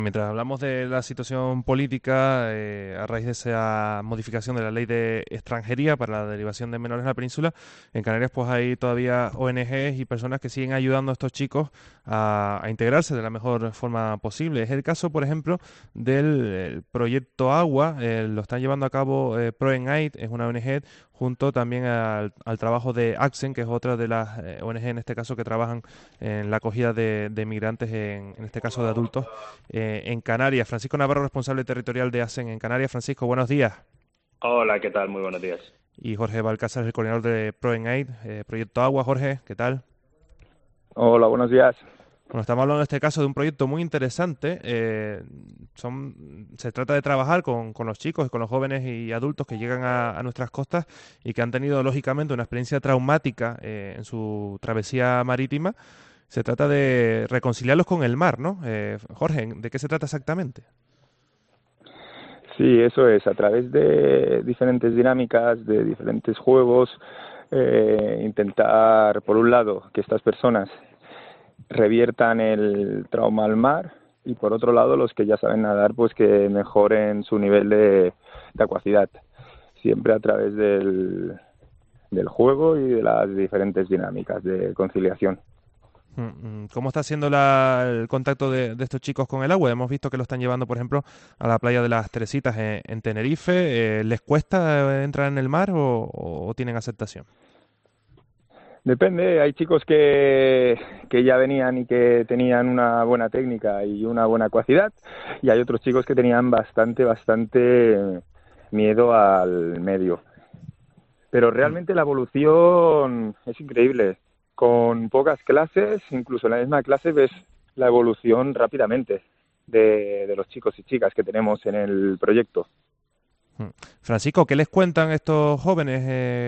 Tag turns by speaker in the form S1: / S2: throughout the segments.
S1: Mientras hablamos de la situación política, a raíz de esa modificación de la ley de extranjería para la derivación de menores en la península, en Canarias pues hay todavía ONGs y personas que siguen ayudando a estos chicos a integrarse de la mejor forma posible. Es el caso, por ejemplo, del proyecto Agua, lo están llevando a cabo ProEnAid, es una ONG, junto también al trabajo de ACCEN, que es otra de las ONG en este caso que trabajan en la acogida de migrantes, en este caso de adultos en Canarias. Francisco Navarro, responsable territorial de ASEN en Canarias. Francisco, buenos días.
S2: Hola, ¿qué tal? Muy buenos días.
S1: Y Jorge Balcázar, el coordinador de ProEnAid, Proyecto Agua. Jorge, ¿qué tal?
S3: Hola, buenos días.
S1: Bueno, estamos hablando en este caso de un proyecto muy interesante. Se trata de trabajar con los chicos y con los jóvenes y adultos que llegan a nuestras costas y que han tenido, lógicamente, una experiencia traumática en su travesía marítima. Se trata de reconciliarlos con el mar, ¿no? Jorge, ¿de qué se trata exactamente?
S3: Sí, eso es, a través de diferentes dinámicas, de diferentes juegos, intentar, por un lado, que estas personas reviertan el trauma al mar y, por otro lado, los que ya saben nadar, pues que mejoren su nivel de acuacidad, siempre a través del juego y de las diferentes dinámicas de conciliación.
S1: ¿Cómo está siendo el contacto de estos chicos con el agua? Hemos visto que lo están llevando, por ejemplo, a la playa de las Teresitas en Tenerife. ¿Les cuesta entrar en el mar o tienen aceptación?
S3: Depende, hay chicos que ya venían y que tenían una buena técnica y una buena acuacidad, y hay otros chicos que tenían bastante miedo al medio. Pero
S1: Mm.
S3: realmente la evolución es increíble. Con pocas clases, incluso en la misma clase, ves la evolución rápidamente de los chicos y chicas que tenemos en el proyecto.
S1: Mm. Francisco, ¿qué les cuentan estos jóvenes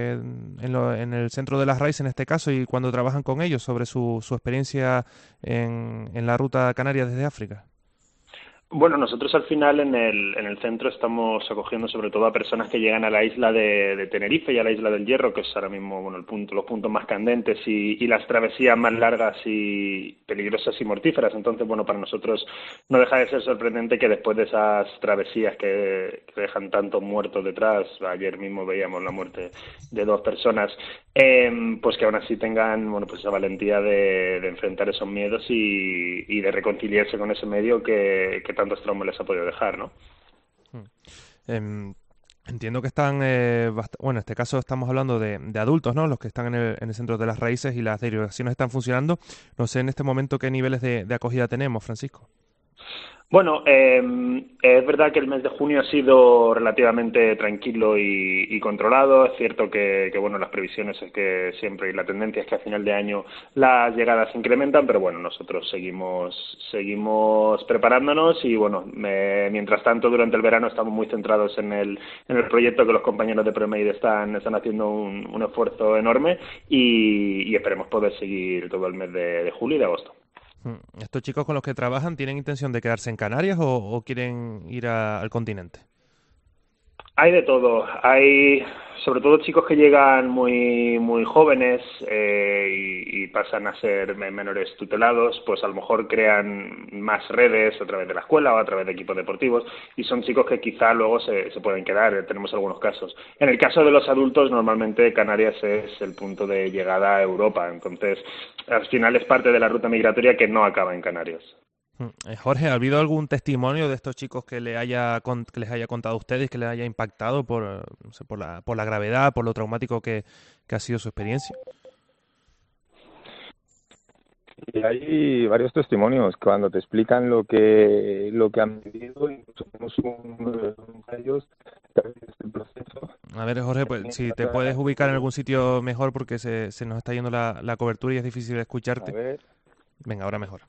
S1: en el centro de las raíces, en este caso, y cuando trabajan con ellos sobre su experiencia en la ruta canaria desde África?
S2: Bueno, nosotros al final en el centro estamos acogiendo sobre todo a personas que llegan a la isla de Tenerife y a la isla del Hierro, que es ahora mismo los puntos más candentes y las travesías más largas y peligrosas y mortíferas. Entonces, bueno, para nosotros no deja de ser sorprendente que después de esas travesías que dejan tantos muertos detrás, ayer mismo veíamos la muerte de 2 personas, pues que aún así tengan, bueno, pues esa valentía de enfrentar esos miedos y de reconciliarse con ese medio que tantos traumas les ha podido dejar, ¿no?
S1: Mm. Em, Entiendo que están, bueno, en este caso estamos hablando de adultos, ¿no? Los que están en el centro de las raíces y las derivaciones están funcionando. No sé en este momento qué niveles de acogida tenemos, Francisco.
S2: Bueno, es verdad que el mes de junio ha sido relativamente tranquilo y controlado. Es cierto que, bueno, las previsiones es que siempre y la tendencia es que a final de año las llegadas se incrementan, pero bueno, nosotros seguimos preparándonos y bueno, mientras tanto durante el verano estamos muy centrados en el proyecto que los compañeros de ProMade están haciendo un esfuerzo enorme y esperemos poder seguir todo el mes de julio y de agosto.
S1: ¿Estos chicos con los que trabajan tienen intención de quedarse en Canarias o quieren ir al continente?
S2: Hay de todo. Hay sobre todo chicos que llegan muy jóvenes y pasan a ser menores tutelados, pues a lo mejor crean más redes a través de la escuela o a través de equipos deportivos y son chicos que quizá luego se pueden quedar. Tenemos algunos casos. En el caso de los adultos, normalmente Canarias es el punto de llegada a Europa. Entonces, al final es parte de la ruta migratoria que no acaba en Canarias.
S1: Jorge, ¿ha habido algún testimonio de estos chicos que les haya contado a ustedes, que les haya impactado no sé, por la gravedad, por lo traumático que ha sido su experiencia?
S3: Y hay varios testimonios cuando te explican lo que han vivido, incluso tenemos uno de ellos que ha vivido este proceso.
S1: A ver, Jorge, pues si te puedes ubicar en algún sitio mejor porque se nos está yendo la cobertura y es difícil
S3: A
S1: escucharte.
S3: ver,
S1: Venga, ahora mejor.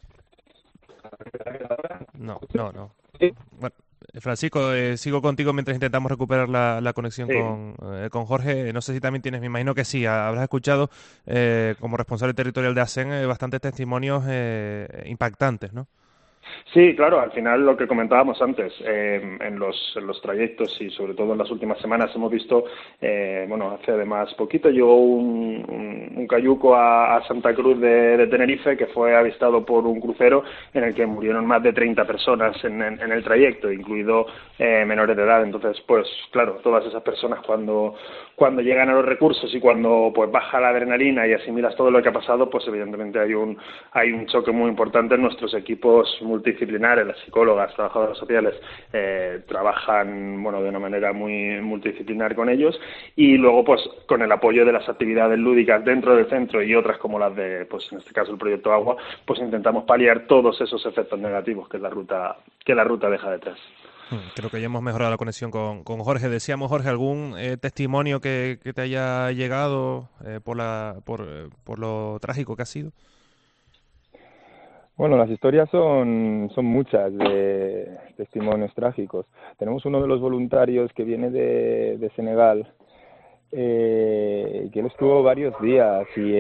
S3: ahora,
S1: No, no, no.
S3: sí,
S1: Bueno, Francisco, sigo contigo mientras intentamos recuperar la conexión
S2: Sí.
S1: con Jorge. No sé si también tienes, me imagino que sí, habrás escuchado como responsable territorial de ASEN bastantes testimonios impactantes, ¿no?
S2: Sí, claro, al final lo que comentábamos antes, en los trayectos y sobre todo en las últimas semanas hemos visto, hace además poquito llegó un cayuco a Santa Cruz de Tenerife que fue avistado por un crucero en el que murieron más de 30 personas en el trayecto, incluido menores de edad. Entonces, pues claro, todas esas personas cuando llegan a los recursos y cuando pues baja la adrenalina y asimilas todo lo que ha pasado, pues evidentemente hay un choque muy importante en nuestros equipos multidisciplinares. Las psicólogas, trabajadoras sociales trabajan de una manera muy multidisciplinar con ellos, y luego pues con el apoyo de las actividades lúdicas dentro del centro y otras como las de, pues en este caso el proyecto Agua, pues intentamos paliar todos esos efectos negativos que la ruta deja detrás.
S1: Creo que ya hemos mejorado la conexión con Jorge. Decíamos, Jorge, ¿algún testimonio que te haya llegado por lo trágico que ha sido?
S3: Bueno, las historias son muchas de testimonios trágicos. Tenemos uno de los voluntarios que viene de Senegal, que él estuvo varios días y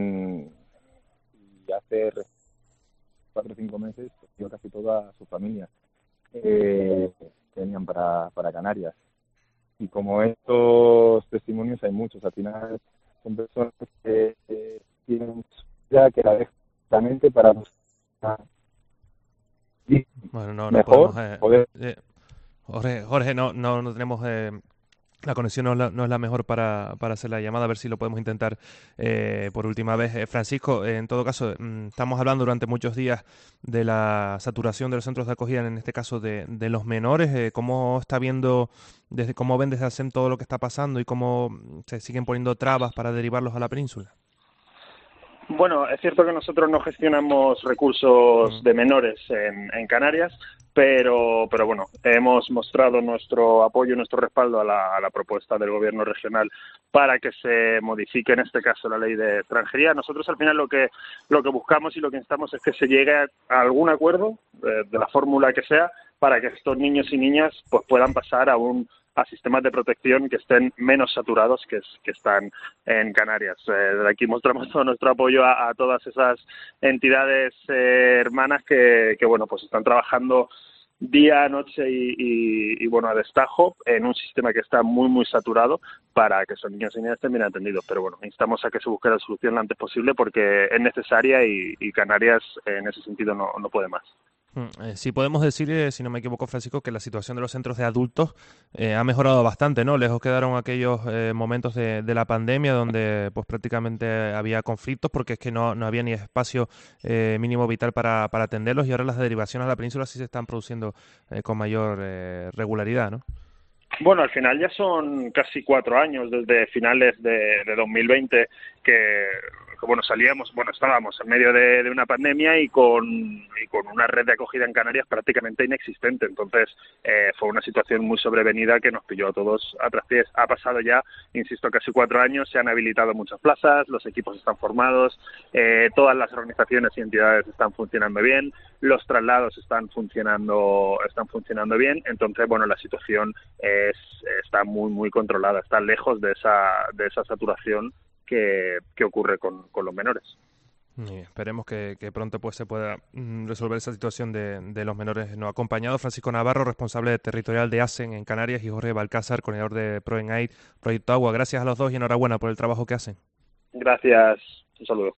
S3: hace 4 o 5 meses dio casi toda su familia. Venían para Canarias. Y como estos testimonios hay muchos, al final son personas que tienen ya que la dejan exactamente para
S1: Bueno, no
S3: mejor
S1: podemos,
S3: poder.
S1: Jorge, no tenemos la conexión no es la mejor para hacer la llamada, a ver si lo podemos intentar por última vez. Francisco, en todo caso, estamos hablando durante muchos días de la saturación de los centros de acogida, en este caso de los menores. ¿Cómo cómo ven desde ASEM todo lo que está pasando y cómo se siguen poniendo trabas para derivarlos a la península?
S2: Bueno, es cierto que nosotros no gestionamos recursos de menores en Canarias, pero bueno, hemos mostrado nuestro apoyo y nuestro respaldo a la propuesta del gobierno regional para que se modifique en este caso la ley de extranjería. Nosotros al final lo que buscamos y lo que instamos es que se llegue a algún acuerdo de la fórmula que sea para que estos niños y niñas pues puedan pasar a sistemas de protección que estén menos saturados que están en Canarias. Desde aquí mostramos todo nuestro apoyo a todas esas entidades hermanas que pues están trabajando día, noche y a destajo en un sistema que está muy, muy saturado para que esos niños y niñas estén bien atendidos. Pero bueno, instamos a que se busque la solución lo antes posible porque es necesaria y Canarias en ese sentido no puede más.
S1: Sí podemos decir, si no me equivoco, Francisco, que la situación de los centros de adultos ha mejorado bastante, ¿no? Lejos quedaron aquellos momentos de la pandemia donde pues prácticamente había conflictos porque es que no había ni espacio mínimo vital para atenderlos, y ahora las derivaciones a la península sí se están produciendo con mayor regularidad, ¿no?
S2: Bueno, al final ya son casi 4 años desde finales de 2020 que estábamos en medio de una pandemia y con una red de acogida en Canarias prácticamente inexistente. Entonces fue una situación muy sobrevenida que nos pilló a todos a traspiés. Ha pasado ya, insisto, casi 4 años, se han habilitado muchas plazas, los equipos están formados, todas las organizaciones y entidades están funcionando bien, los traslados están funcionando bien. Entonces, bueno, la situación está muy, muy controlada, está lejos de esa saturación que ocurre con los menores.
S1: Y esperemos que pronto pues se pueda resolver esa situación de los menores no acompañados. Francisco Navarro, responsable territorial de ASEN en Canarias, y Jorge Balcázar, coordinador de ProEnAid, Proyecto Agua. Gracias a los dos y enhorabuena por el trabajo que hacen.
S2: Gracias, un saludo.